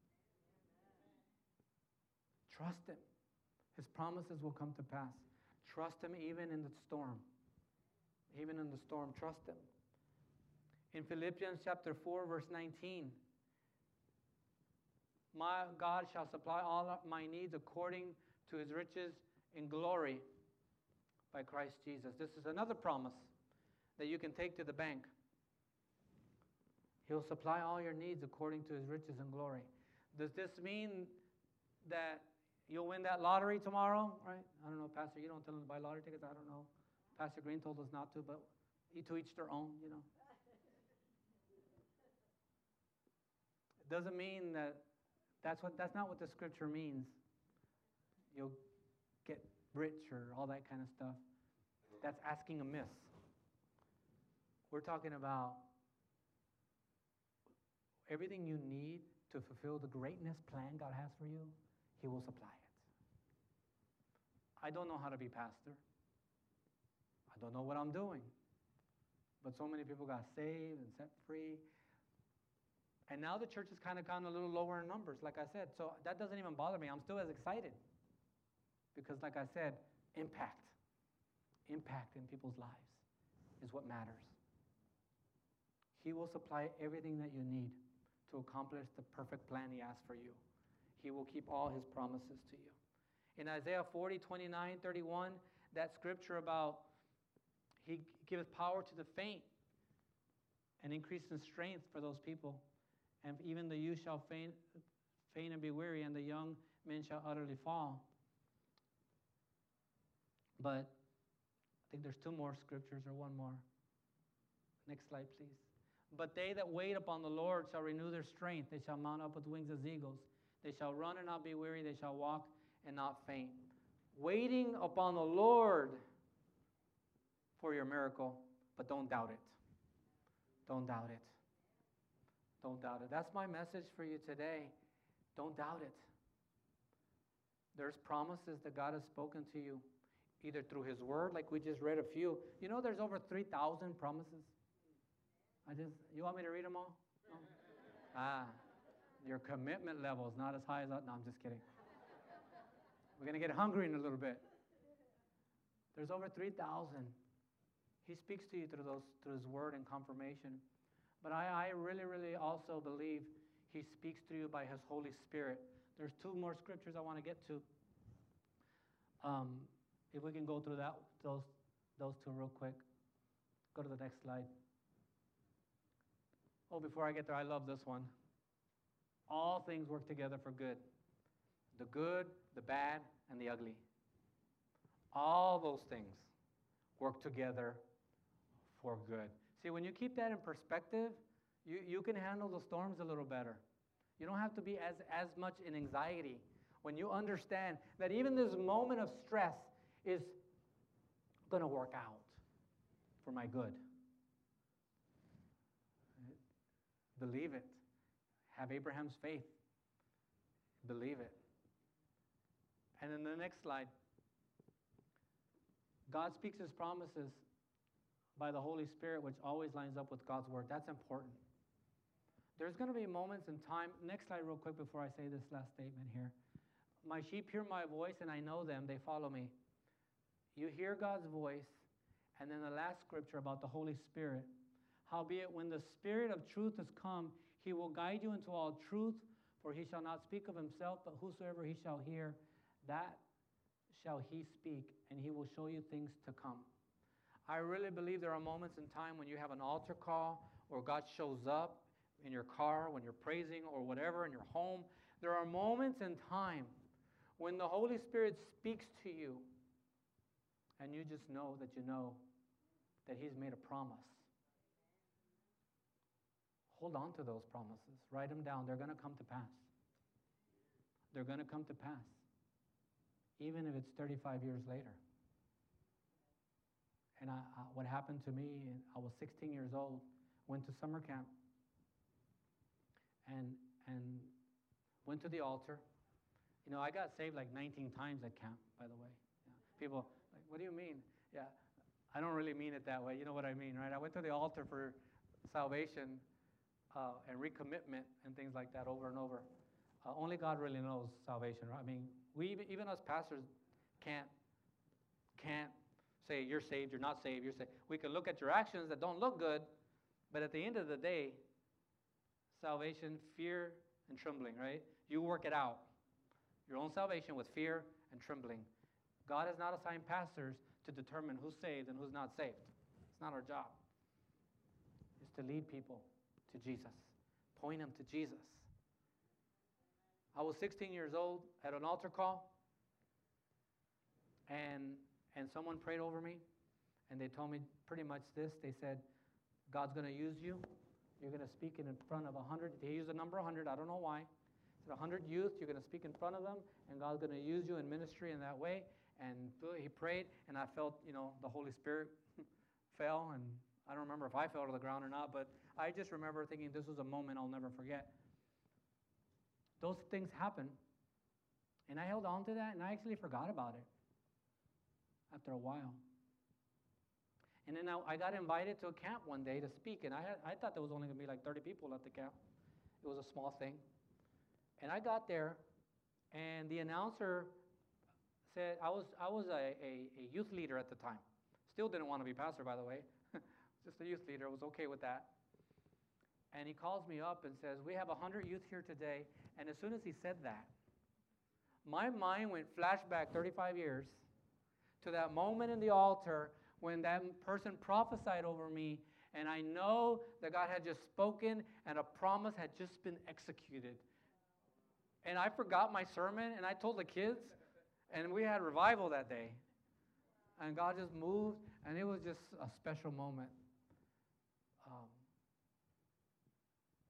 Trust him. His promises will come to pass. Trust him even in the storm. Even in the storm, trust him. In Philippians chapter four, verse nineteen, my God shall supply all of my needs according to his riches in glory by Christ Jesus. This is another promise that you can take to the bank. He'll supply all your needs according to his riches and glory. Does this mean that you'll win that lottery tomorrow? Right? I don't know, Pastor. You don't tell them to buy lottery tickets. I don't know. Pastor Green told us not to, but to each their own, you know. It doesn't mean that that's what that's not what the scripture means. You'll get rich or all that kind of stuff. That's asking amiss. We're talking about everything you need to fulfill the greatness plan God has for you, he will supply it. I don't know how to be pastor. I don't know what I'm doing. But so many people got saved and set free. And now the church has kind of gone a little lower in numbers, like I said. So that doesn't even bother me. I'm still as excited. Because like I said, impact. Impact in people's lives is what matters. He will supply everything that you need to accomplish the perfect plan he has for you. He will keep all his promises to you. In Isaiah forty, twenty-nine, thirty-one, that scripture about he gives power to the faint and increase in strength for those people. And even the youth shall faint, faint and be weary, and the young men shall utterly fall. But I think there's two more scriptures or one more. Next slide, please. But they that wait upon the Lord shall renew their strength. They shall mount up with wings as eagles. They shall run and not be weary. They shall walk and not faint. Waiting upon the Lord for your miracle, but don't doubt it. Don't doubt it. Don't doubt it. That's my message for you today. Don't doubt it. There's promises that God has spoken to you, either through His Word, like we just read a few. You know there's over three thousand promises? I just, you want me to read them all? No? Ah, your commitment level is not as high as, no, I'm just kidding. We're going to get hungry in a little bit. There's over three thousand. He speaks to you through those, through His Word and confirmation. But I, I really, really also believe He speaks to you by His Holy Spirit. There's two more scriptures I want to get to. Um, if we can go through that, those, those two real quick. Go to the next slide. Oh, before I get there, I love this one. All things work together for good. The good, the bad, and the ugly. All those things work together for good. See, when you keep that in perspective, you, you can handle the storms a little better. You don't have to be as, as much in anxiety when you understand that even this moment of stress is going to work out for my good. Believe it. Have Abraham's faith. Believe it. And in the next slide, God speaks His promises by the Holy Spirit, which always lines up with God's Word. That's important. There's going to be moments in time. Next slide real quick before I say this last statement here. My sheep hear my voice, and I know them. They follow me. You hear God's voice. And then the last scripture about the Holy Spirit. Howbeit, when the Spirit of truth is come, He will guide you into all truth, for He shall not speak of Himself, but whosoever He shall hear, that shall He speak, and He will show you things to come. I really believe there are moments in time when you have an altar call, or God shows up in your car, when you're praising, or whatever, in your home. There are moments in time when the Holy Spirit speaks to you, and you just know that you know that He's made a promise. Hold on to those promises. Write them down. They're going to come to pass. They're going to come to pass, even if it's thirty-five years later. And I, I, what happened to me, I was sixteen years old, went to summer camp, and and went to the altar. You know, I got saved like nineteen times at camp, by the way. Yeah. People, like, what do you mean? Yeah, I don't really mean it that way. You know what I mean, right? I went to the altar for salvation uh, and recommitment and things like that over and over. Uh, only God really knows salvation, right? I mean, we even, even us pastors can't can't say you're saved, you're not saved, you're saved. We can look at your actions that don't look good, but at the end of the day, salvation, fear, and trembling, right? You work it out. Your own salvation with fear and trembling. God has not assigned pastors to determine who's saved and who's not saved. It's not our job. It's to lead people to Jesus. Point them to Jesus. I was sixteen years old at an altar call, and and someone prayed over me, and they told me pretty much this. They said, God's going to use you. You're going to speak in front of a hundred. They used the number one hundred. I don't know why. Said a hundred youth. You're going to speak in front of them, and God's going to use you in ministry in that way. And he prayed, and I felt, you know, the Holy Spirit fell, and I don't remember if I fell to the ground or not, but I just remember thinking this was a moment I'll never forget. Those things happened, and I held on to that, and I actually forgot about it after a while. And then I, I got invited to a camp one day to speak, and I had, I thought there was only going to be like thirty people at the camp. It was a small thing. And I got there, and the announcer said, I was, I was a, a, a youth leader at the time. Still didn't want to be pastor, by the way. Just a youth leader. I was okay with that. And he calls me up and says, we have one hundred youth here today. And as soon as he said that, my mind went flashback thirty-five years to that moment in the altar when that person prophesied over me, and I know that God had just spoken and a promise had just been executed. And I forgot my sermon, and I told the kids, and we had revival that day. And God just moved, and it was just a special moment. Um,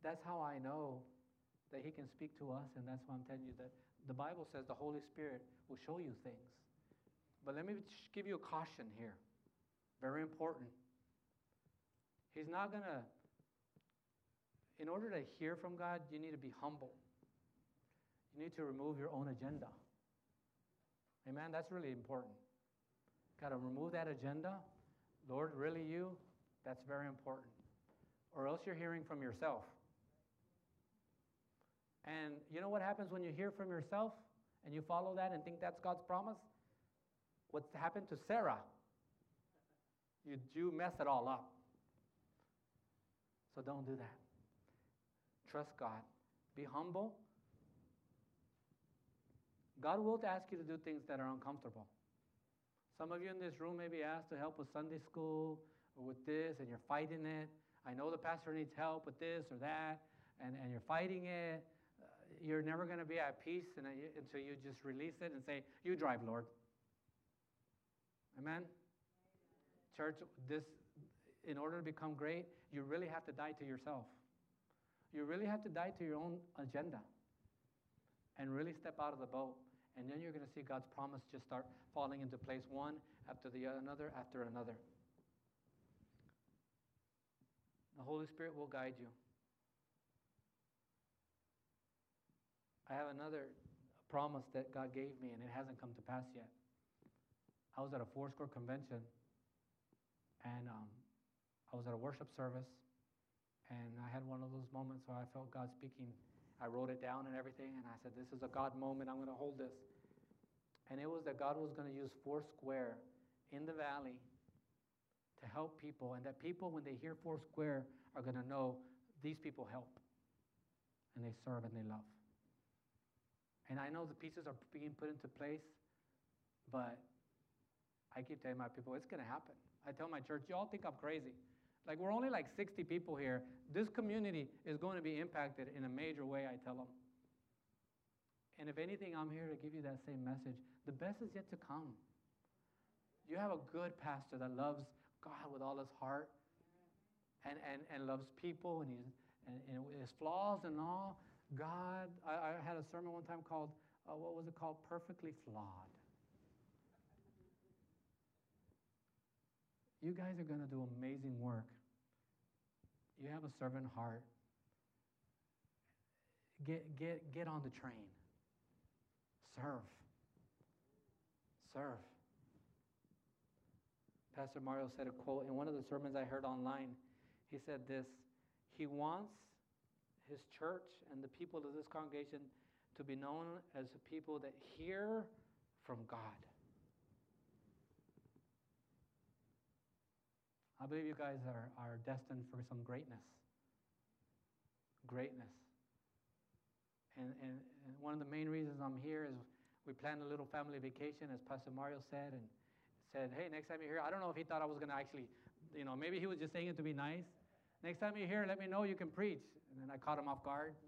that's how I know that he can speak to us, and that's why I'm telling you that the Bible says the Holy Spirit will show you things. But let me give you a caution here. Very important. He's not going to, in order to hear from God, you need to be humble. You need to remove your own agenda. Amen? That's really important. Got to remove that agenda. Lord, really you? That's very important. Or else you're hearing from yourself. And you know what happens when you hear from yourself and you follow that and think that's God's promise? What happened to Sarah? You, you mess it all up. So don't do that. Trust God. Be humble. God will ask you to do things that are uncomfortable. Some of you in this room may be asked to help with Sunday school or with this, and you're fighting it. I know the pastor needs help with this or that, and, and you're fighting it. Uh, you're never going to be at peace and, uh, until you just release it and say, you drive, Lord. Amen? Church, this, in order to become great, you really have to die to yourself. You really have to die to your own agenda and really step out of the boat. And then you're going to see God's promise just start falling into place, one after the another after another. The Holy Spirit will guide you. I have another promise that God gave me, and it hasn't come to pass yet. I was at a Foursquare convention, and um, I was at a worship service, and I had one of those moments where I felt God speaking. I wrote it down and everything, and I said, this is a God moment. I'm going to hold this. And it was that God was going to use Foursquare in the valley to help people, and that people, when they hear Foursquare, are going to know these people help, and they serve, and they love. And I know the pieces are being put into place, but I keep telling my people, it's going to happen. I tell my church, you all think I'm crazy. Like, we're only like sixty people here. This community is going to be impacted in a major way, I tell them. And if anything, I'm here to give you that same message. The best is yet to come. You have a good pastor that loves God with all his heart and, and, and loves people and, he's, and, and his flaws and all. God, I, I had a sermon one time called, uh, what was it called? Perfectly Flawed. You guys are going to do amazing work. You have a servant heart. Get, get, get on the train. Serve. Serve. Pastor Mario said a quote in one of the sermons I heard online. He said this, he wants his church and the people of this congregation to be known as the people that hear from God. I believe you guys are, are destined for some greatness. Greatness. And, and, and one of the main reasons I'm here is we planned a little family vacation, as Pastor Mario said, and said, hey, next time you're here, I don't know if he thought I was going to actually, you know, maybe he was just saying it to be nice. Next time you're here, let me know you can preach. And then I caught him off guard.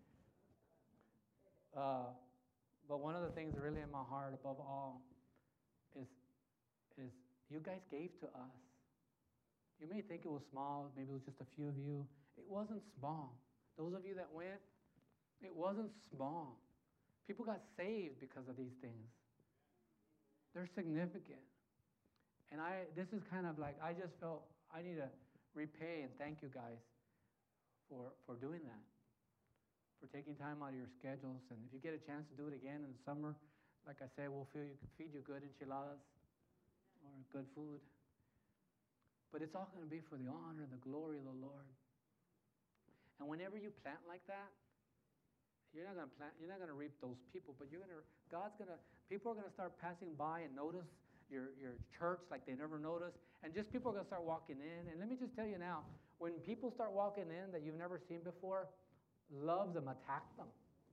Uh, but one of the things really in my heart above all is, is you guys gave to us. You may think it was small, maybe it was just a few of you. It wasn't small. Those of you that went, it wasn't small. People got saved because of these things. They're significant. And I, this is kind of like, I just felt I need to repay and thank you guys for, for doing that, for taking time out of your schedules. And if you get a chance to do it again in the summer, like I said, we'll feed you, feed you good enchiladas or good food. But it's all going to be for the honor and the glory of the Lord. And whenever you plant like that, you're not going to plant, you're not going to reap those people, but you're going to, God's going to, people are going to start passing by and notice your, your church like they never noticed. And just people are going to start walking in. And let me just tell you now, when people start walking in that you've never seen before, love them, attack them.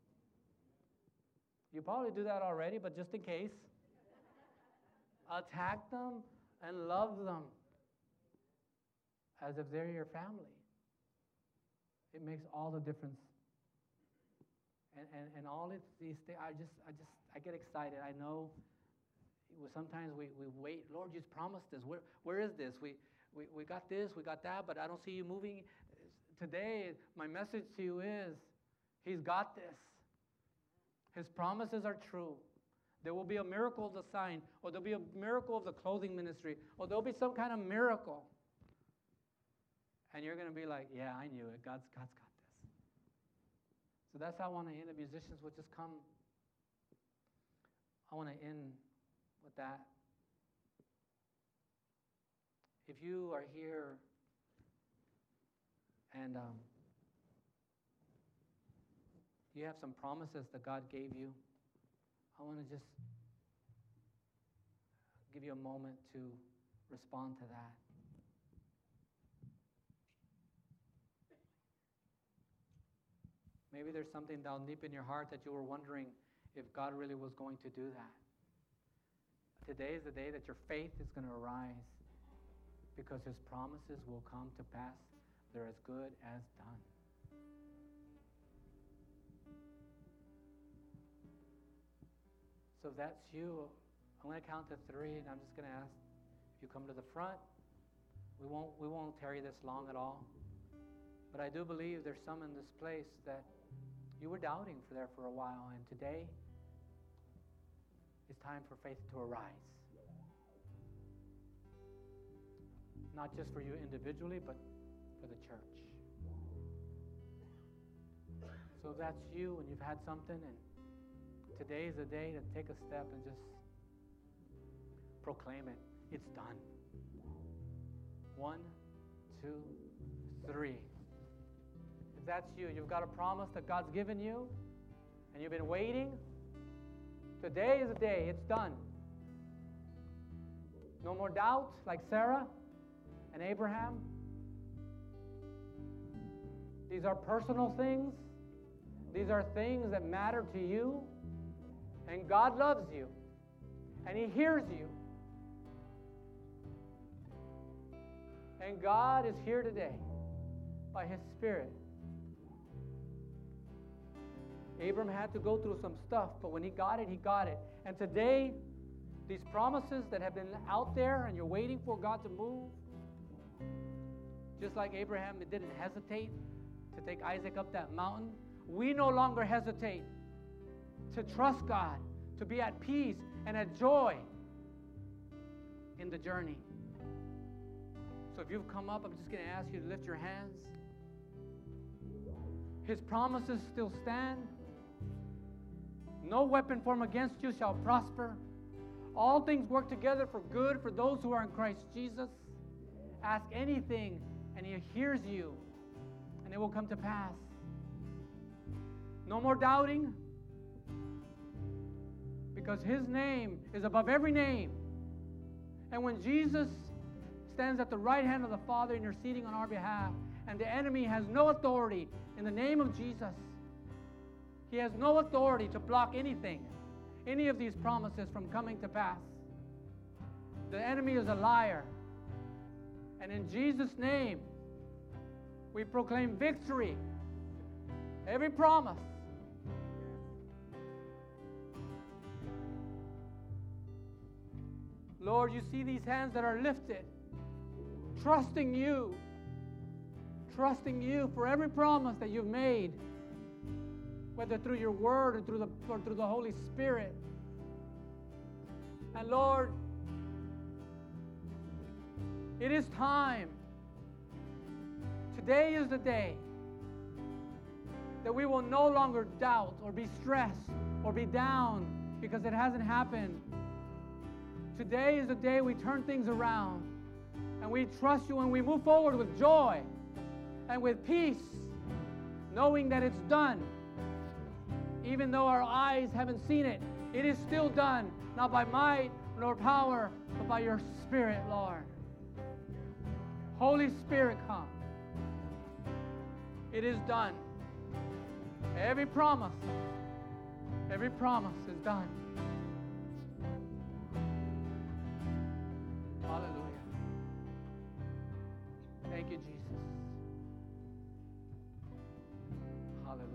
You probably do that already, but just in case, attack them and love them as if they're your family. It makes all the difference. And, and, and all of these things, I just, I just, I get excited. I know sometimes we, we wait. Lord, you promised this. Where, where is this? We, we, we got this, we got that, but I don't see you moving. today, my message to you is, He's got this. His promises are true. There will be a miracle of the sign, or there'll be a miracle of the clothing ministry, or there'll be some kind of miracle. And you're going to be like, yeah, I knew it. God's, God's got this. So that's how I want to end. The musicians would just come. I want to end with that. If you are here and um, you have some promises that God gave you, I want to just give you a moment to respond to that. Maybe there's something down deep in your heart that you were wondering if God really was going to do that. Today is the day that your faith is going to arise, because His promises will come to pass. They're as good as done. So if that's you, I'm going to count to three, and I'm just going to ask if you come to the front. We won't, we won't tarry this long at all. But I do believe there's some in this place that you were doubting for there for a while, and today it's time for faith to arise. Not just for you individually, but for the church. So if that's you and you've had something, and today is the day to take a step and just proclaim it. It's done. One, two, three. If that's you, you've got a promise that God's given you, and you've been waiting. Today is the day. It's done. No more doubt, like Sarah and Abraham. These are personal things. These are things that matter to you. And God loves you. And He hears you. And God is here today by His Spirit. Abram had to go through some stuff, but when he got it, he got it. And today, these promises that have been out there and you're waiting for God to move, just like Abraham didn't hesitate to take Isaac up that mountain, we no longer hesitate to trust God, to be at peace and at joy in the journey. So if you've come up, I'm just going to ask you to lift your hands. His promises still stand. No weapon formed against you shall prosper. All things work together for good for those who are in Christ Jesus. Ask anything, and He hears you, and it will come to pass. No more doubting, because His name is above every name. And when Jesus stands at the right hand of the Father interceding on our behalf, and the enemy has no authority in the name of Jesus, he has no authority to block anything, any of these promises from coming to pass. The enemy is a liar. And in Jesus' name, we proclaim victory. Every promise. Lord, you see these hands that are lifted, trusting you, trusting you for every promise that you've made, whether through your word or through the, or through the Holy Spirit. And Lord, it is time. Today is the day that we will no longer doubt or be stressed or be down because it hasn't happened. Today is the day we turn things around and we trust you and we move forward with joy and with peace, knowing that it's done. Even though our eyes haven't seen it, it is still done, not by might nor power, but by your Spirit, Lord. Holy Spirit, come. It is done. Every promise, every promise is done. Hallelujah. Thank you, Jesus. Hallelujah.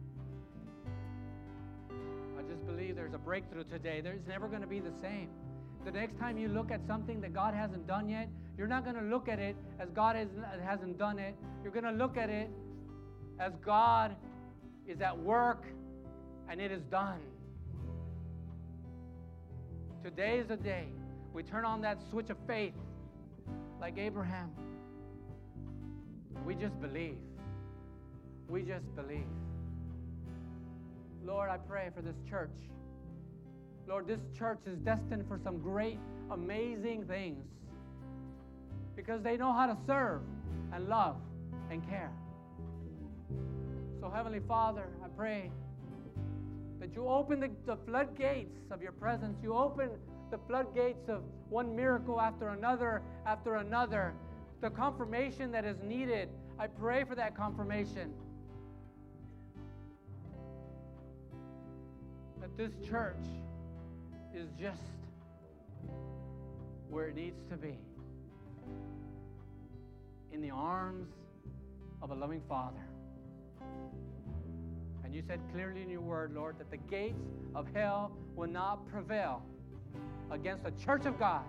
I just believe there's a breakthrough today. There's never going to be the same. the next time you look at something that God hasn't done yet, you're not going to look at it as God has, hasn't done it. You're going to look at it as God is at work and it is done. Today is the day we turn on that switch of faith like Abraham. We just believe. We just believe. Lord, I pray for this church. Lord, this church is destined for some great, amazing things because they know how to serve and love and care. So, Heavenly Father, I pray that you open the, the floodgates of your presence. You open the floodgates of one miracle after another, after another. The confirmation that is needed, I pray for that confirmation. That this church is just where it needs to be. In the arms of a loving Father. And you said clearly in your word, Lord, that the gates of hell will not prevail against the church of God.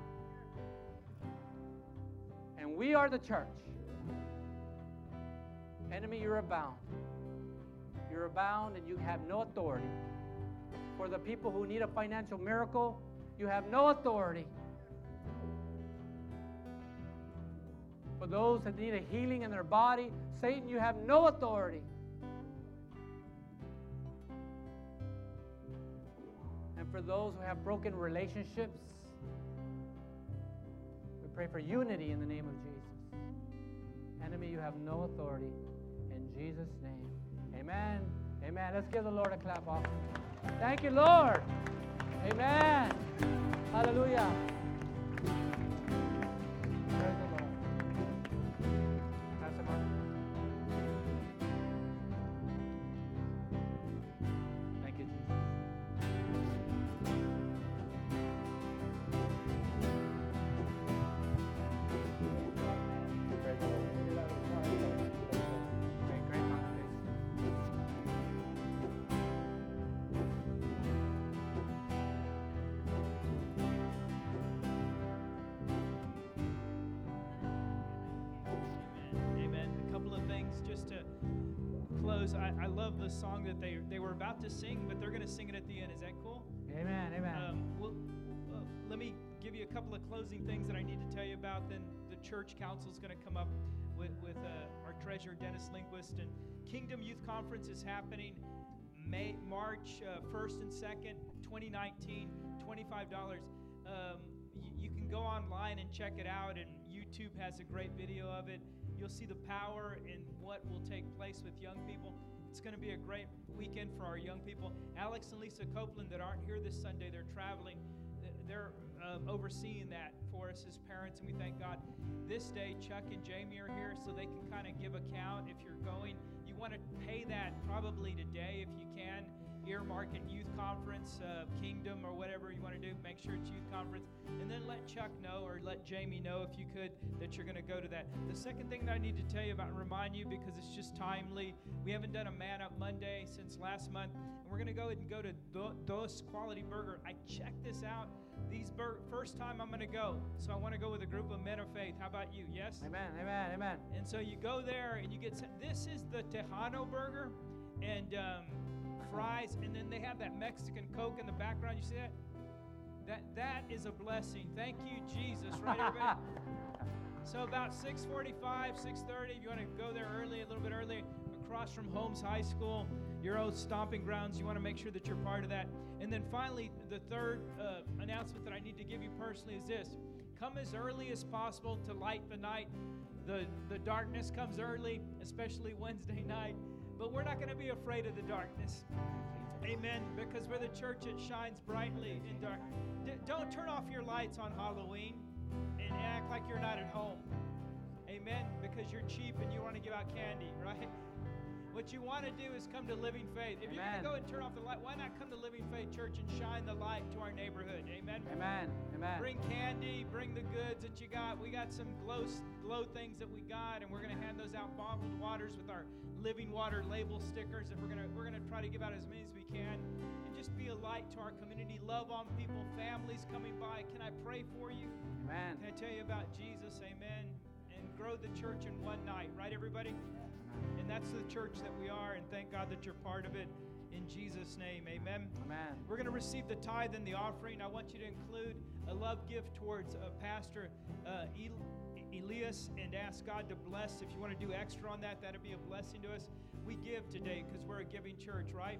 And we are the church. Enemy, you're abound. You're abound and you have no authority. For the people who need a financial miracle, you have no authority. For those that need a healing in their body, Satan, you have no authority. And for those who have broken relationships, we pray for unity in the name of Jesus. Enemy, you have no authority. In Jesus' name, amen. Amen. Let's give the Lord a clap offering. Thank you, Lord. Amen. Hallelujah. Praise the Lord. Pastor Mark. Thank you, Jesus. Praise the Lord. Great, great congregation. I, I love the song that they they were about to sing, but they're going to sing it at the end. Is that cool? Amen, amen. Um, well, uh, let me give you a couple of closing things that I need to tell you about. Then the church council is going to come up with, with uh, our treasurer, Dennis Lindquist. And Kingdom Youth Conference is happening May, March uh, first and second, twenty nineteen, twenty-five dollars. Um, you, you can go online and check it out, and YouTube has a great video of it. You'll see the power in what will take place with young people. It's going to be a great weekend for our young people. Alex and Lisa Copeland that aren't here this Sunday, they're traveling. They're uh, overseeing that for us as parents, and we thank God. This day, Chuck and Jamie are here, so they can kind of give account if you're going. You want to pay that probably today if you can. Earmark it, youth conference, uh, kingdom, or whatever you want to do. Make sure it's youth conference. And then let Chuck know, or let Jamie know if you could, that you're going to go to that. The second thing that I need to tell you about and remind you, because it's just timely, we haven't done a Man Up Monday since last month. And we're going to go ahead and go to Do- Dos Quality Burger. I checked this out. These bur- first time I'm going to go. So I want to go with a group of men of faith. How about you? Yes? Amen, amen, amen. And so you go there and you get, this is the Tejano burger. And, um, fries, and then they have that Mexican Coke in the background. You see that? That that is a blessing. Thank you, Jesus. Right, everybody? So about six forty-five, six thirty, if you want to go there early, a little bit early, across from Holmes High School, your old stomping grounds, you want to make sure that you're part of that. And then finally, the third uh, announcement that I need to give you personally is this. Come as early as possible to light the night. The, the darkness comes early, especially Wednesday night. But we're not going to be afraid of the darkness. Amen. Because we're the church that shines brightly in dark. D- don't turn off your lights on Halloween and act like you're not at home. Amen. Because you're cheap and you want to give out candy, right? What you want to do is come to Living Faith. If you're going Amen. to go and turn off the light, why not come to Living Faith Church and shine the light to our neighborhood? Amen. Amen. Amen. Bring candy, bring the goods that you got. We got some glow glow things that we got, and we're going to hand those out, bottled waters with our Living Water label stickers that we're going to we're going to try to give out as many as we can, and just be a light to our community. Love on people, families coming by. Can I pray for you? Amen. Can I tell you about Jesus? Amen. And grow the church in one night, right, everybody? And that's the church that we are, and thank God that you're part of it. In Jesus' name, amen. Amen. We're going to receive the tithe and the offering. I want you to include a love gift towards uh, Pastor uh, Elias and ask God to bless. If you want to do extra on that, that'll be a blessing to us. We give today because we're a giving church, right?